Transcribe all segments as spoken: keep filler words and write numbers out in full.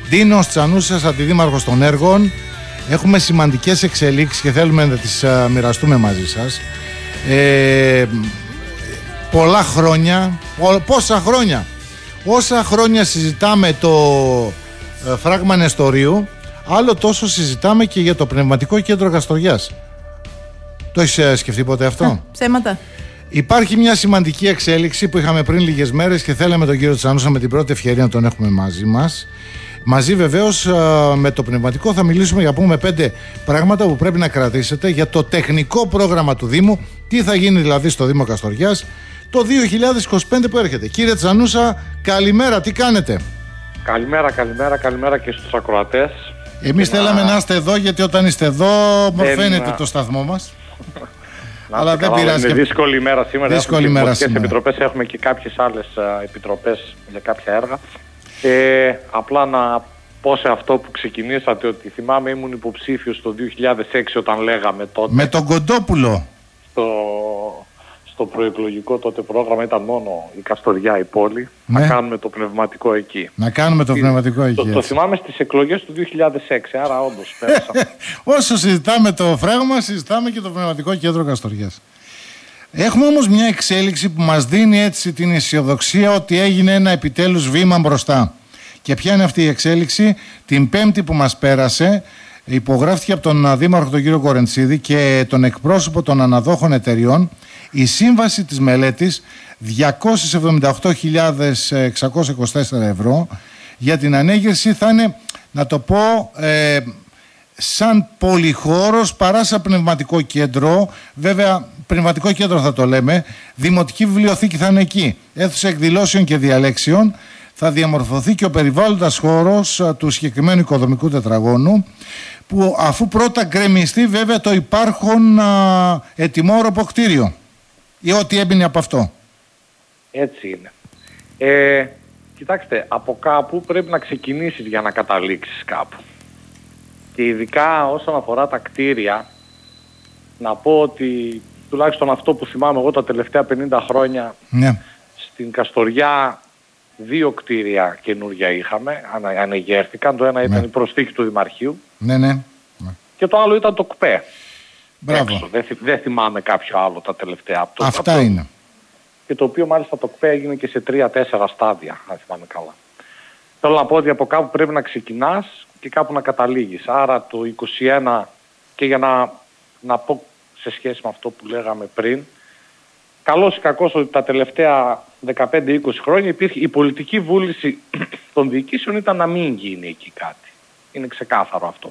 Ντίνος Τσανούσας, αντιδήμαρχος των έργων. Έχουμε σημαντικές εξελίξεις και θέλουμε να τις uh, μοιραστούμε μαζί σας. Ε, πολλά χρόνια, πο, πόσα χρόνια, όσα χρόνια συζητάμε το uh, φράγμα Νεστορίου, άλλο τόσο συζητάμε και για το πνευματικό κέντρο Καστοριάς. Το έχεις uh, σκεφτεί ποτέ αυτό? Α, ψέματα. Υπάρχει μια σημαντική εξέλιξη που είχαμε πριν λίγες μέρες και θέλαμε τον κύριο Τσανούσα με την πρώτη ευκαιρία να τον έχουμε μαζί μας. Μαζί βεβαίως με το πνευματικό θα μιλήσουμε για πούμε πέντε πράγματα που πρέπει να κρατήσετε για το τεχνικό πρόγραμμα του Δήμου. Τι θα γίνει δηλαδή στο Δήμο Καστοριάς το δύο χιλιάδες είκοσι πέντε που έρχεται. Κύριε Τσανούσα, καλημέρα, τι κάνετε? Καλημέρα, καλημέρα, καλημέρα και στους ακροατές. Εμείς να... θέλαμε να είστε εδώ, γιατί όταν είστε εδώ μορφαίνεται το σταθμό μας. Αλλά δεν πειράζει. Είναι δύσκολη ημέρα σήμερα. Δύσκολη έχουμε ημέρα και επιτροπές, έχουμε και κάποιες άλλες επιτροπές για κάποια έργα. Ε, απλά να πω σε αυτό που ξεκινήσατε, ότι θυμάμαι ήμουν υποψήφιος το δύο χιλιάδες έξι όταν λέγαμε τότε. Με τον Κοντόπουλο. Στο, στο προεκλογικό τότε πρόγραμμα ήταν μόνο η Καστοριά, η πόλη. Ναι. Να κάνουμε το πνευματικό εκεί. Να κάνουμε το πνευματικό εκεί. Το, το θυμάμαι στις εκλογές του δύο χιλιάδες έξι, άρα όντως πέρασαμε. Όσο συζητάμε το φράγμα, συζητάμε και το πνευματικό κέντρο Καστοριάς. Έχουμε όμως μια εξέλιξη που μας δίνει έτσι την αισιοδοξία ότι έγινε ένα επιτέλους βήμα μπροστά. Και ποια είναι αυτή η εξέλιξη? Την Πέμπτη που μας πέρασε υπογράφτηκε από τον Δήμαρχο τον κύριο Κορεντσίδη και τον εκπρόσωπο των αναδόχων εταιριών η σύμβαση της μελέτης διακόσιες εβδομήντα οκτώ χιλιάδες εξακόσια είκοσι τέσσερα ευρώ για την ανέγερση. Θα είναι, να το πω, ε, σαν πολυχώρος παρά σαν πνευματικό κέντρο. Βέβαια πνευματικό κέντρο θα το λέμε. Δημοτική βιβλιοθήκη θα είναι εκεί. Αίθουσα εκδηλώσεων και διαλέξεων. Θα διαμορφωθεί και ο περιβάλλοντας χώρος του συγκεκριμένου οικοδομικού τετραγώνου, που αφού πρώτα γκρεμιστεί βέβαια το υπάρχον α, ετοιμόρροπο κτίριο ή ό,τι έμπαινε από αυτό. Έτσι είναι. Ε, κοιτάξτε, από κάπου πρέπει να ξεκινήσεις για να καταλήξεις κάπου. Και ειδικά όσον αφορά τα κτίρια, να πω ότι τουλάχιστον αυτό που θυμάμαι εγώ τα τελευταία πενήντα χρόνια, ναι, στην Καστοριά δύο κτίρια καινούργια είχαμε, ανα, ανεγέρθηκαν. Το ένα ήταν, ναι, η προσθήκη του Δημαρχείου, ναι, ναι, και το άλλο ήταν το ΚΠΕ. Μπράβο. Δεν, δεν θυμάμαι κάποιο άλλο τα τελευταία. Αυτά αυτό, είναι. Και το οποίο μάλιστα το ΚΠΕ έγινε και σε τρία-τέσσερα στάδια, αν θυμάμαι καλά. Θέλω να πω ότι από κάπου πρέπει να ξεκινάς και κάπου να καταλήγεις. Άρα το είκοσι ένα, και για να, να πω σε σχέση με αυτό που λέγαμε πριν, καλώς ή κακώς ότι τα τελευταία δεκαπέντε είκοσι χρόνια υπήρχε η πολιτική βούληση των διοικήσεων ήταν να μην γίνει εκεί κάτι. Είναι ξεκάθαρο αυτό.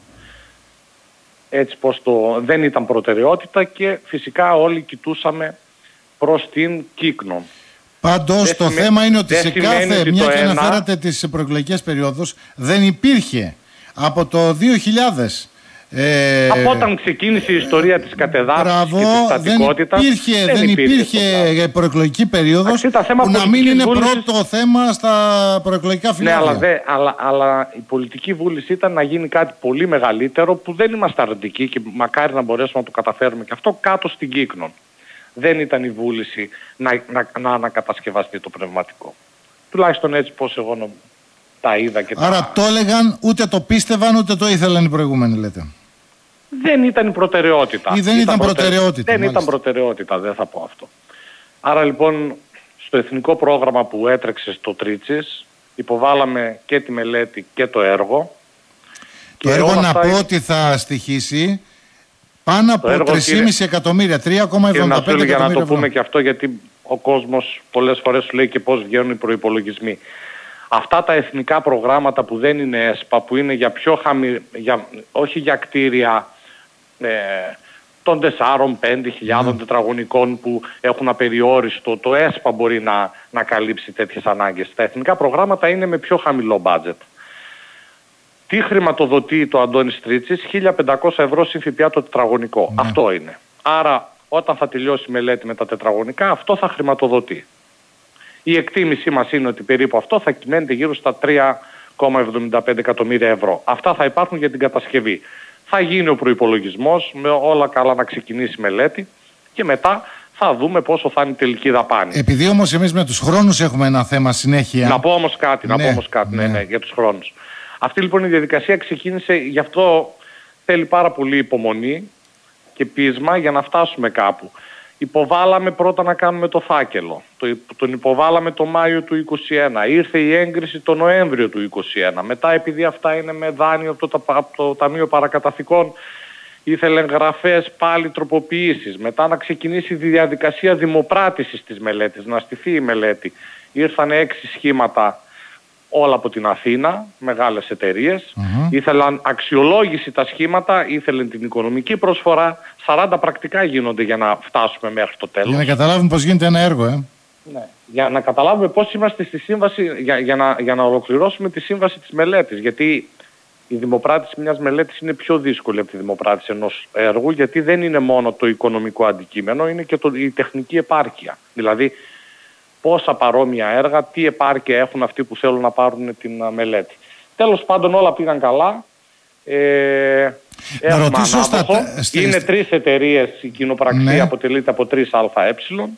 Έτσι πως το δεν ήταν προτεραιότητα και φυσικά όλοι κοιτούσαμε προς την Κύκνο. Πάντως το θέμα είναι ότι σε κάθε, ότι μια και ένα... αναφέρατε τις προεκλογικές περιόδους, δεν υπήρχε από το δύο χιλιάδες. Ε... Από όταν ξεκίνησε η ιστορία της κατεδάφισης και της στατικότητας, δεν υπήρχε, δεν υπήρχε, υπήρχε προεκλογική περίοδος που να μην είναι βούλησης... πρώτο θέμα στα προεκλογικά φυλάδια. Ναι, αλλά, δε, αλλά, αλλά η πολιτική βούληση ήταν να γίνει κάτι πολύ μεγαλύτερο, που δεν είμαστε αρνητικοί και μακάρι να μπορέσουμε να το καταφέρουμε και αυτό κάτω στην Κύκνο. Δεν ήταν η βούληση να, να, να ανακατασκευαστεί το πνευματικό. Τουλάχιστον έτσι πως εγώ νο... τα είδα και τα... Άρα το έλεγαν, ούτε το πίστευαν, ούτε το ήθελαν οι προηγούμενοι, λέτε. Δεν ήταν η προτεραιότητα. Ή δεν ήταν, ήταν προτεραιότητα. Δεν μάλιστα. ήταν προτεραιότητα, δεν θα πω αυτό. Άρα λοιπόν στο εθνικό πρόγραμμα που έτρεξε στο Τρίτσις υποβάλαμε και τη μελέτη και το έργο. Το έργο να πω είναι... ότι θα στοιχήσει πάνω από τρία κόμμα πέντε εκατομμύρια, τρία κόμμα εβδομήντα πέντε εκατομμύρια. Για να το πούμε και αυτό, γιατί ο κόσμος πολλές φορές σου λέει και πώς βγαίνουν οι προϋπολογισμοί. Αυτά τα εθνικά προγράμματα που δεν είναι ΕΣΠΑ, που είναι για πιο χαμη... για... όχι για κτίρια ε, των τεσσάρων πέντε χιλιάδων mm. τετραγωνικών που έχουν απεριόριστο, το ΕΣΠΑ μπορεί να, να καλύψει τέτοιες ανάγκες. Τα εθνικά προγράμματα είναι με πιο χαμηλό μπάτζετ. Τι χρηματοδοτεί το Αντώνης Τρίτσης? χίλια πεντακόσια ευρώ συν ΦΠΑ το τετραγωνικό. Mm. Αυτό είναι. Άρα όταν θα τελειώσει η μελέτη με τα τετραγωνικά, αυτό θα χρηματοδοτεί. Η εκτίμησή μας είναι ότι περίπου αυτό θα κυμαίνεται γύρω στα τρία κόμμα εβδομήντα πέντε εκατομμύρια ευρώ. Αυτά θα υπάρχουν για την κατασκευή. Θα γίνει ο προϋπολογισμός, με όλα καλά να ξεκινήσει η μελέτη και μετά θα δούμε πόσο θα είναι η τελική δαπάνη. Επειδή όμως εμείς με τους χρόνους έχουμε ένα θέμα συνέχεια. Να πω όμως κάτι, ναι, να πω όμως κάτι ναι. Ναι, ναι, για τους χρόνους. Αυτή λοιπόν η διαδικασία ξεκίνησε, γι' αυτό θέλει πάρα πολύ υπομονή και πείσμα για να φτάσουμε κάπου. Υποβάλαμε πρώτα να κάνουμε το φάκελο. Το, τον υποβάλαμε το Μάιο του είκοσι ένα. Ήρθε η έγκριση το Νοέμβριο του είκοσι ένα. Μετά, επειδή αυτά είναι με δάνειο από το, από το Ταμείο Παρακαταθηκών, ήθελε εγγραφές, πάλι τροποποιήσεις. Μετά να ξεκινήσει η διαδικασία δημοπράτησης της μελέτης, να στηθεί η μελέτη. Ήρθαν έξι σχήματα όλα από την Αθήνα, μεγάλες εταιρείες. Mm-hmm. Ήθελαν αξιολόγηση τα σχήματα, ήθελαν την οικονομική προσφορά. σαράντα πρακτικά γίνονται για να φτάσουμε μέχρι το τέλος. Για να καταλάβουμε πώς γίνεται ένα έργο, ε. Ναι. Για να καταλάβουμε πώς είμαστε στη σύμβαση, για, για, να, για να ολοκληρώσουμε τη σύμβαση της μελέτης. Γιατί η δημοπράτηση μιας μελέτης είναι πιο δύσκολη από τη δημοπράτηση ενός έργου, γιατί δεν είναι μόνο το οικονομικό αντικείμενο, είναι και το, η τεχνική επάρκεια. Δηλαδή, πόσα παρόμοια έργα, τι επάρκεια έχουν αυτοί που θέλουν να πάρουν την μελέτη. Τέλος πάντων, όλα πήγαν καλά. Ε, να ρωτήσω στα... Είναι τρεις εταιρείες, η κοινοπραξία ναι. αποτελείται από τρεις ΑΕ.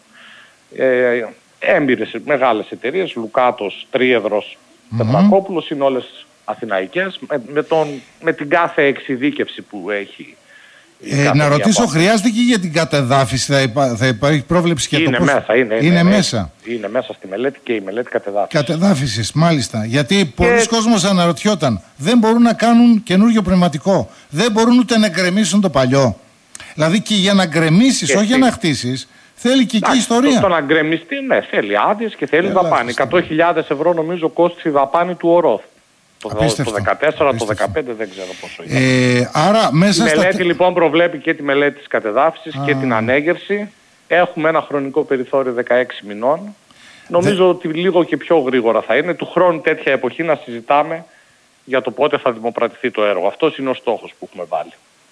Ε, έμπειρες μεγάλες εταιρείες, Λουκάτος, Τρίεδρος, mm-hmm. Πετρακόπουλος, είναι όλες αθηναϊκές, με, με, τον, με την κάθε εξειδίκευση που έχει. Ε, να ρωτήσω, από... χρειάζεται και για την κατεδάφιση, θα, υπά, θα υπάρχει πρόβλεψη και είναι το πώς... μέσα, είναι, είναι, είναι είναι μέσα. Είναι μέσα στη μελέτη και η μελέτη κατεδάφισης. Κατεδάφισης, μάλιστα. Γιατί και... πολλοί κόσμος αναρωτιόταν, δεν μπορούν να κάνουν καινούριο πνευματικό. Δεν μπορούν ούτε να γκρεμίσουν το παλιό. Δηλαδή και για να γκρεμίσεις, όχι για να χτίσεις, θέλει και εκεί ιστορία. Το να γκρεμιστεί, ναι, θέλει άδειες και θέλει δαπάνη. εκατό χιλιάδες ευρώ νομίζω κόστησε η δαπάνη του ΟΡΟΘ. Το, το δεκατέσσερα, το δεκαπέντε δεν ξέρω πόσο ήταν. Ε, άρα μέσα η μελέτη στα... λοιπόν προβλέπει και τη μελέτη της κατεδάφισης Α. και την ανέγερση. Έχουμε ένα χρονικό περιθώριο δεκαέξι μηνών. Νομίζω Δε... ότι λίγο και πιο γρήγορα θα είναι. Του χρόνου τέτοια εποχή να συζητάμε για το πότε θα δημοπρατηθεί το έργο. Αυτός είναι ο στόχος που έχουμε βάλει.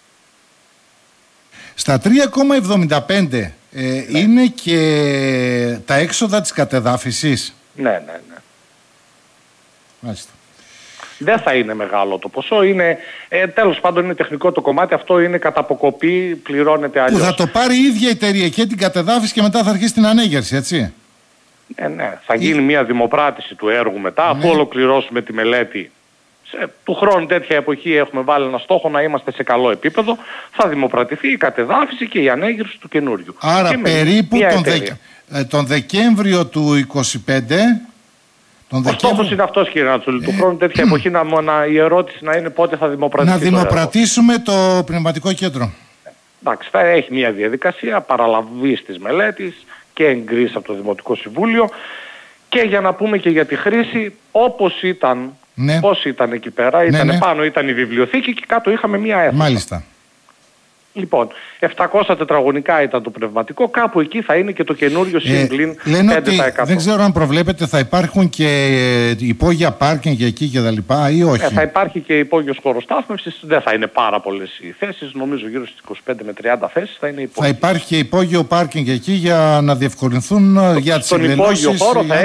Στα τρία κόμμα εβδομήντα πέντε ε, ναι. είναι και τα έξοδα της κατεδάφισης. Ναι, ναι, ναι. Μάλιστα. Δεν θα είναι μεγάλο το ποσό, είναι, ε, τέλος πάντων είναι τεχνικό το κομμάτι, αυτό είναι κατά αποκοπή, πληρώνεται αλλιώς. Που θα το πάρει η ίδια η εταιρεία και την κατεδάφιση και μετά θα αρχίσει την ανέγερση, έτσι. Ναι, ναι, θα γίνει η... μια δημοπράτηση του έργου μετά, ναι. αφού ολοκληρώσουμε τη μελέτη. Σε, του χρόνου τέτοια εποχή έχουμε βάλει ένα στόχο να είμαστε σε καλό επίπεδο, θα δημοπρατηθεί η κατεδάφιση και η ανέγερση του καινούριου. Άρα περίπου τον, Δε... ε, τον Δεκέμβριο του είκοσι πέντε... Ο στόχος είναι αυτός, κύριε Νατσούλη, του χρόνου τέτοια εποχή να, να, η ερώτηση να είναι πότε θα δημοπρατηθεί. Να δημοπρατήσουμε το, το πνευματικό κέντρο. Εντάξει, θα έχει μια διαδικασία παραλαβής της μελέτης και εγκρίση από το Δημοτικό Συμβούλιο και για να πούμε και για τη χρήση, όπως ήταν, ναι. πώς ήταν εκεί πέρα, ναι, ήταν ναι. πάνω ήταν η βιβλιοθήκη και κάτω είχαμε μια αίθουσα. Μάλιστα. Λοιπόν, επτακόσια τετραγωνικά ήταν το πνευματικό, κάπου εκεί θα είναι και το καινούριο σύγκλιν ε, λένε πέντε τοις εκατό. Ότι δεν ξέρω αν προβλέπετε, θα υπάρχουν και υπόγεια πάρκινγκ εκεί και τα λοιπά ή όχι. Ε, θα υπάρχει και υπόγειος χώρος στάθμευσης, δεν θα είναι πάρα πολλές οι θέσεις, νομίζω γύρω στις είκοσι πέντε με τριάντα θέσεις θα είναι υπόγειο. Θα υπάρχει και υπόγειο πάρκινγκ εκεί για να διευκολυνθούν το, για τις εκδηλώσεις.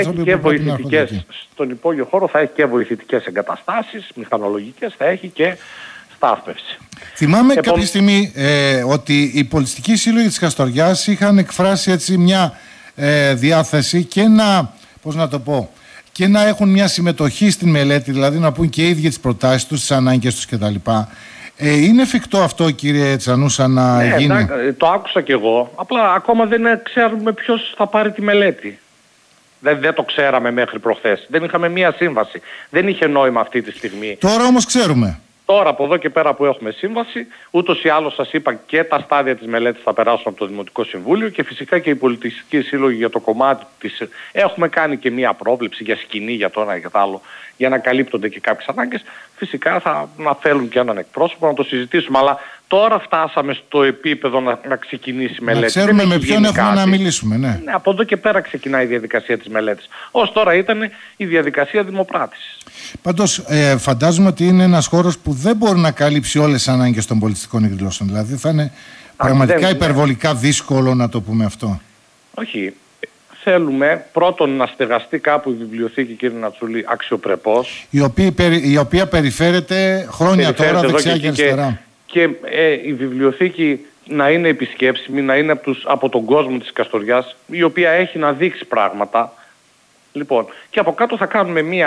Στον υπόγειο χώρο θα έχει και βοηθητικές εγκαταστάσεις, μηχανολογικές, θα έχει και στάθμευση. Θυμάμαι Επό... κάποια στιγμή ε, ότι οι πολιτιστικοί σύλλογοι της Καστοριάς είχαν εκφράσει έτσι μια ε, διάθεση και να, πώς να το πω, και να έχουν μια συμμετοχή στην μελέτη, δηλαδή να πούν και οι ίδιοι τις προτάσεις τους, τις ανάγκες τους κτλ. Ε, είναι εφικτό αυτό, κύριε Τσανούσα, να ναι, γίνει? Ναι, το άκουσα κι εγώ, απλά ακόμα δεν ξέρουμε ποιος θα πάρει τη μελέτη. Δεν, δεν το ξέραμε μέχρι προχθές, δεν είχαμε μια σύμβαση, δεν είχε νόημα αυτή τη στιγμή. Τώρα όμως ξέρουμε. Τώρα από εδώ και πέρα που έχουμε σύμβαση, ούτως ή άλλως σας είπα και τα στάδια της μελέτης θα περάσουν από το Δημοτικό Συμβούλιο και φυσικά και οι πολιτιστικοί σύλλογοι για το κομμάτι της... Έχουμε κάνει και μία πρόβλεψη για σκηνή, για το ένα και το άλλο, για να καλύπτονται και κάποιες ανάγκες. Φυσικά θα να φέρουν και έναν εκπρόσωπο να το συζητήσουμε, αλλά τώρα φτάσαμε στο επίπεδο να, να ξεκινήσει η μελέτη. Να ξέρουμε με ποιον έχουμε κάτι. Να μιλήσουμε, ναι. ναι. Από εδώ και πέρα ξεκινάει η διαδικασία της μελέτης. Ως τώρα ήταν η διαδικασία δημοπράτησης. Πάντως ε, φαντάζομαι ότι είναι ένας χώρος που δεν μπορεί να καλύψει όλες τις ανάγκες των πολιτιστικών εκδηλώσεων. Δηλαδή θα είναι Α, πραγματικά δεν, υπερβολικά ναι. δύσκολο να το πούμε αυτό. Όχι. Θέλουμε πρώτον να στεγαστεί κάπου η βιβλιοθήκη, κύριε Νατσούλη, αξιοπρεπώς. Η οποία, η οποία περιφέρεται χρόνια περιφέρεται τώρα δεξιά και, και αριστερά. Και, και ε, η βιβλιοθήκη να είναι επισκέψιμη, να είναι από, τους, από τον κόσμο της Καστοριάς, η οποία έχει να δείξει πράγματα. Λοιπόν, και από κάτω θα κάνουμε μία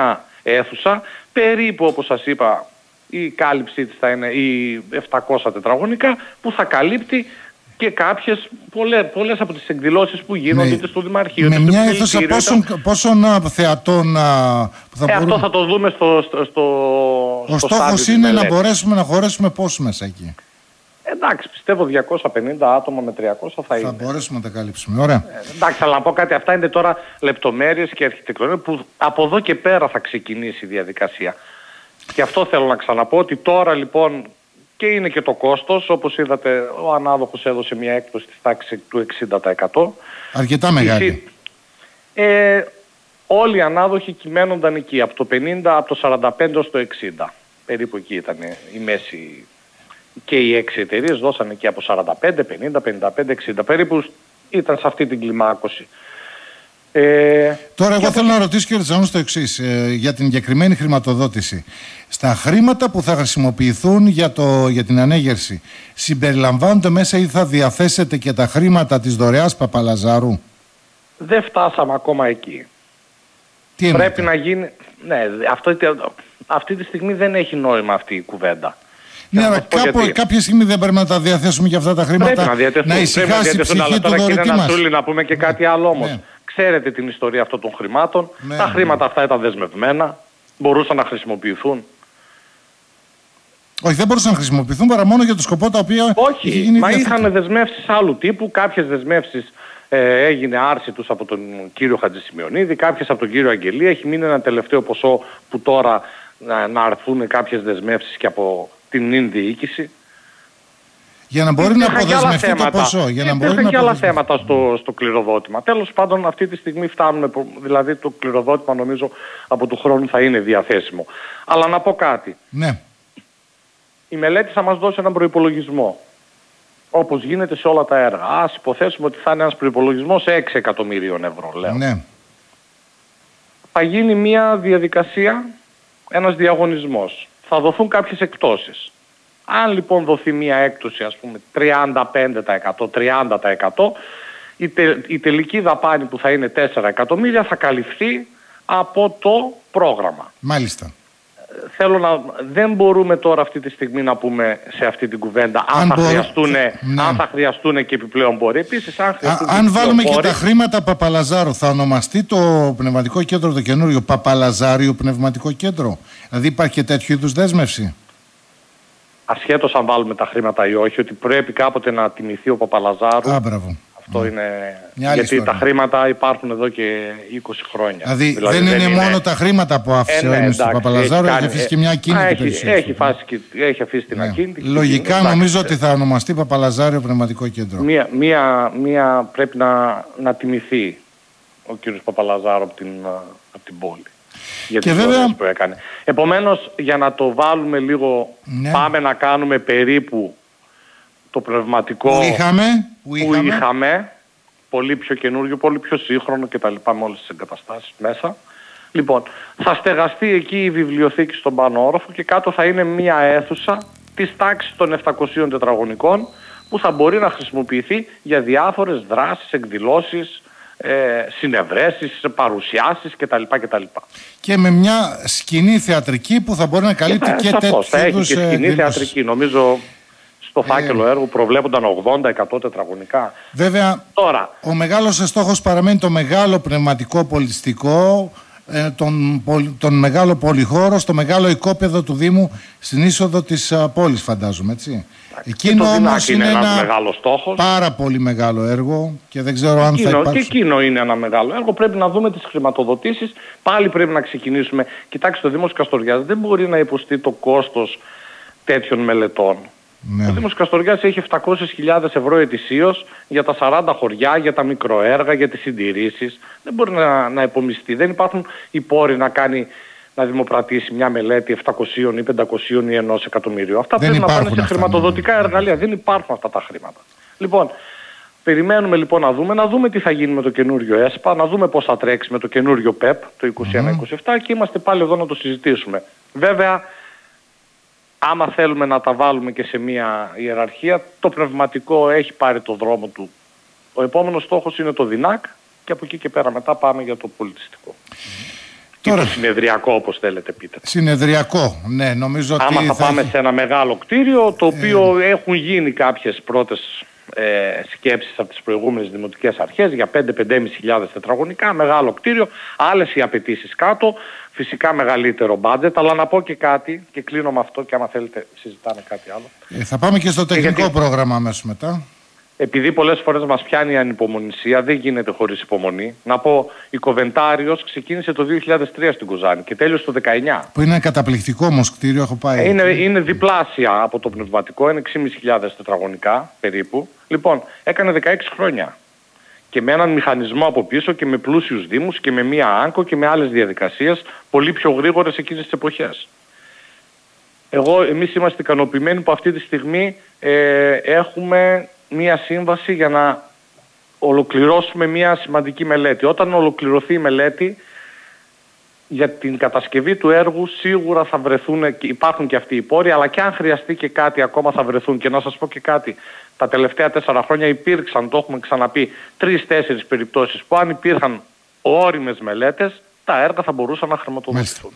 αίθουσα. Περίπου, όπως σας είπα, η κάλυψή της θα είναι οι επτακόσια τετραγωνικά, που θα καλύπτει και κάποιες, πολλές, πολλές από τις εκδηλώσεις που γίνονται, ναι, είτε στο Δημαρχείο. Με μια αίθουσα πόσων, πόσων θεατών που θα ε, μπορούν... Αυτό θα το δούμε στο, στο, στο Ο στο στόχος είναι να μπορέσουμε να χωρέσουμε πόσους μέσα εκεί? Εντάξει, πιστεύω διακόσια πενήντα άτομα με τριακόσια θα είναι. Θα μπορέσουμε να τα καλύψουμε. Ωραία. Ε, εντάξει, αλλά να πω κάτι. Αυτά είναι τώρα λεπτομέρειες και αρχιτεκτονία που από εδώ και πέρα θα ξεκινήσει η διαδικασία. Και αυτό θέλω να ξαναπώ, ότι τώρα λοιπόν και είναι και το κόστος. Όπως είδατε, ο ανάδοχος έδωσε μια έκπτωση της τάξης του εξήντα τοις εκατό. Αρκετά μεγάλη. Ε, όλοι οι ανάδοχοι κυμαίνονταν εκεί, από το πενήντα, από το σαράντα πέντε ως το εξήντα. Περίπου εκεί ήταν η μέση. Και οι έξι εταιρείες δώσανε εκεί από σαράντα πέντε, πενήντα, πενήντα πέντε, εξήντα. Περίπου ήταν σε αυτή την κλιμάκωση. Ε, Τώρα εγώ θέλω να ρωτήσω κύριε Τσανού το εξής, ε, για την εγκεκριμένη χρηματοδότηση. Στα χρήματα που θα χρησιμοποιηθούν για, το, για την ανέγερση, συμπεριλαμβάνονται μέσα ή θα διαθέσετε και τα χρήματα της δωρεάς Παπαλαζάρου? Δεν φτάσαμε ακόμα εκεί. Τι Πρέπει να γίνει... Ναι, αυτό, αυτή τη στιγμή δεν έχει νόημα αυτή η κουβέντα. Ναι, αλλά κάπου, κάποια στιγμή δεν πρέπει να τα διαθέσουμε και αυτά τα χρήματα? Πρέπει να διατεθούν, να ησυχάσει η ψυχή του δωρητή μας. Σούλη, να πούμε και κάτι άλλο όμως. Ναι. Ξέρετε την ιστορία αυτών των χρημάτων. Ναι, τα χρήματα ναι. αυτά ήταν δεσμευμένα. Μπορούσαν να χρησιμοποιηθούν. Όχι, δεν μπορούσαν να χρησιμοποιηθούν παρά μόνο για το σκοπό τα οποία... Όχι, μα είχαν δεσμεύσεις άλλου τύπου. Κάποιες δεσμεύσεις ε, έγινε άρση τους από τον κύριο Χατζησημειονίδη, κάποιες από τον κύριο Αγγελία. Έχει μείνει ένα τελευταίο ποσό που τώρα να, να αρθούν κάποιες δεσμεύσεις και από την νυν διοίκηση. Για να μπορεί να αποδεσμευτεί το ποσό. Για να μπορεί να και άλλα θέματα στο, στο κληροδότημα. Τέλος πάντων, αυτή τη στιγμή φτάνουμε, δηλαδή το κληροδότημα νομίζω από του χρόνου θα είναι διαθέσιμο. Αλλά να πω κάτι. Ναι. Η μελέτη θα μας δώσει έναν προϋπολογισμό. Όπως γίνεται σε όλα τα έργα. Ας υποθέσουμε ότι θα είναι ένας προϋπολογισμός έξι εκατομμυρίων ευρώ, λέω. Ναι. Θα γίνει μια διαδικασία, ένας διαγωνισμός. Θα δοθούν κάποιες εκπτώσεις. Αν λοιπόν δοθεί μια έκπτωση, ας πούμε τριάντα πέντε τοις εκατό, τριάντα τοις εκατό, η, τε, η τελική δαπάνη που θα είναι τέσσερα εκατομμύρια θα καλυφθεί από το πρόγραμμα. Μάλιστα. Θέλω να... Δεν μπορούμε τώρα αυτή τη στιγμή να πούμε σε αυτή την κουβέντα αν, αν, θα, μπορώ... χρειαστούν, ναι. αν θα χρειαστούν και επιπλέον πόροι. Επίσης, αν, Α, αν βάλουμε πόροι... και τα χρήματα Παπαλαζάρου, θα ονομαστεί το πνευματικό κέντρο το καινούριο Παπαλαζάριο Πνευματικό Κέντρο? Δηλαδή υπάρχει και τέτοιου είδους δέσμευση? Ασχέτως αν βάλουμε τα χρήματα ή όχι, ότι πρέπει κάποτε να τιμηθεί ο Παπαλαζάρου. Α, μπράβο. Αυτό mm. είναι... Μια γιατί ιστορία. Τα χρήματα υπάρχουν εδώ και είκοσι χρόνια. Δηλαδή, δηλαδή δεν, δεν είναι, είναι μόνο τα χρήματα που άφησε ε, ναι, ο Ένωσης του Παπαλαζάρου, έχει, έχει αφήσει και μια ακίνητη έχει, περιουσία. Έχει, έχει αφήσει την ναι. ακίνητη. Λογικά την, νομίζω εντάξει. ότι θα ονομαστεί Παπαλαζάριο Πνευματικό Κέντρο. Μία, μία, μία πρέπει να, να τιμηθεί ο κύριος Παπαλαζάρου από την, από την πόλη. Για τις βέβαια... που έκανε. Επομένως, για να το βάλουμε λίγο, ναι. πάμε να κάνουμε περίπου το πνευματικό που είχαμε, που που είχαμε. είχαμε πολύ πιο καινούριο, πολύ πιο σύγχρονο και τα λοιπά με όλες τις εγκαταστάσεις μέσα. Λοιπόν, θα στεγαστεί εκεί η βιβλιοθήκη στον πάνω όροφο και κάτω θα είναι μια αίθουσα της τάξης των επτακοσίων τετραγωνικών που θα μπορεί να χρησιμοποιηθεί για διάφορες δράσεις, εκδηλώσεις, ε, συνευρέσεις, παρουσιάσεις κτλ. κτλ. Και με μια σκηνή θεατρική που θα μπορεί να καλύπτει και, και τέτοιου θα έχει και σκηνή ε, θεατρική. Νομίζω στο φάκελο ε, έργου προβλέπονταν ογδόντα εκατό τετραγωνικά. Βέβαια, τώρα, ο μεγάλος στόχος παραμένει το μεγάλο πνευματικό πολιτιστικό, ε, τον, τον μεγάλο πολυχώρο, στο μεγάλο οικόπεδο του Δήμου στην είσοδο της uh, πόλης, φαντάζομαι, έτσι. Εκείνο όμως είναι, είναι ένα μεγάλο στόχος. Πάρα πολύ μεγάλο έργο και δεν ξέρω αν εκείνο, θα υπάρξει. Και εκείνο είναι ένα μεγάλο έργο. Πρέπει να δούμε τις χρηματοδοτήσεις. Πάλι πρέπει να ξεκινήσουμε. Κοιτάξτε, ο Δήμος Καστοριάς δεν μπορεί να υποστεί το κόστος τέτοιων μελετών. Ναι. Ο Δήμος Καστοριάς έχει επτακόσιες χιλιάδες ευρώ ετησίως για τα σαράντα χωριά, για τα μικροέργα, για τις συντηρήσεις. Δεν μπορεί να, να υπομειστεί. Δεν υπάρχουν οι πόροι να κάνει, να δημοπρατήσει μια μελέτη επτακόσια ή πεντακόσια ή ενός εκατομμυρίου. Αυτά δεν πρέπει να πάνε σε αυτά, χρηματοδοτικά ναι. εργαλεία. Δεν υπάρχουν αυτά τα χρήματα. Λοιπόν, περιμένουμε λοιπόν να δούμε, να δούμε τι θα γίνει με το καινούριο ΕΣΠΑ, να δούμε πώς θα τρέξει με το καινούριο ΠΕΠ το είκοσι ένα είκοσι επτά και είμαστε πάλι εδώ να το συζητήσουμε. Βέβαια, άμα θέλουμε να τα βάλουμε και σε μια ιεραρχία, το πνευματικό έχει πάρει το δρόμο του. Ο επόμενος στόχος είναι το ΔΙΝΑΚ και από εκεί και πέρα μετά πάμε για το πολιτιστικό. Τώρα... ή το συνεδριακό, όπως θέλετε πείτε. Συνεδριακό, ναι, νομίζω ότι... Άμα θα, θα πάμε έχει... έχει... σε ένα μεγάλο κτίριο, το οποίο ε... έχουν γίνει κάποιες πρώτες ε, σκέψεις από τις προηγούμενες δημοτικές αρχές για πέντε με πέντε χιλιάδες πεντακόσια τετραγωνικά, μεγάλο κτίριο, άλλες οι απαιτήσεις κάτω, φυσικά μεγαλύτερο μπάτζετ, αλλά να πω και κάτι, και κλείνω με αυτό και άμα θέλετε συζητάμε κάτι άλλο. Ε, θα πάμε και στο τεχνικό γιατί... πρόγραμμα αμέσως μετά. Επειδή πολλές φορές μας πιάνει η ανυπομονησία, δεν γίνεται χωρίς υπομονή. Να πω, η Κοβεντάριος ξεκίνησε το δύο χιλιάδες τρία στην Κοζάνη και τέλειωσε το δεκαεννιά. Που είναι καταπληκτικό όμως κτίριο, έχω πάει. Είναι, είναι διπλάσια από το πνευματικό, είναι έξι χιλιάδες πεντακόσια τετραγωνικά περίπου. Λοιπόν, έκανε δεκαέξι χρόνια. Και με έναν μηχανισμό από πίσω και με πλούσιους δήμους και με μία άγκο και με άλλες διαδικασίες πολύ πιο γρήγορες εκείνες τις εποχές. Εγώ, εμείς είμαστε ικανοποιημένοι που αυτή τη στιγμή ε, έχουμε μία σύμβαση για να ολοκληρώσουμε μία σημαντική μελέτη. Όταν ολοκληρωθεί η μελέτη για την κατασκευή του έργου σίγουρα θα βρεθούν, υπάρχουν και αυτοί οι πόροι, αλλά και αν χρειαστεί και κάτι ακόμα θα βρεθούν. Και να σας πω και κάτι, τα τελευταία τέσσερα χρόνια υπήρξαν, το έχουμε ξαναπεί, τρεις-τέσσερις περιπτώσεις που αν υπήρχαν όριμες μελέτες, τα έργα θα μπορούσαν να χρηματοδοτηθούν.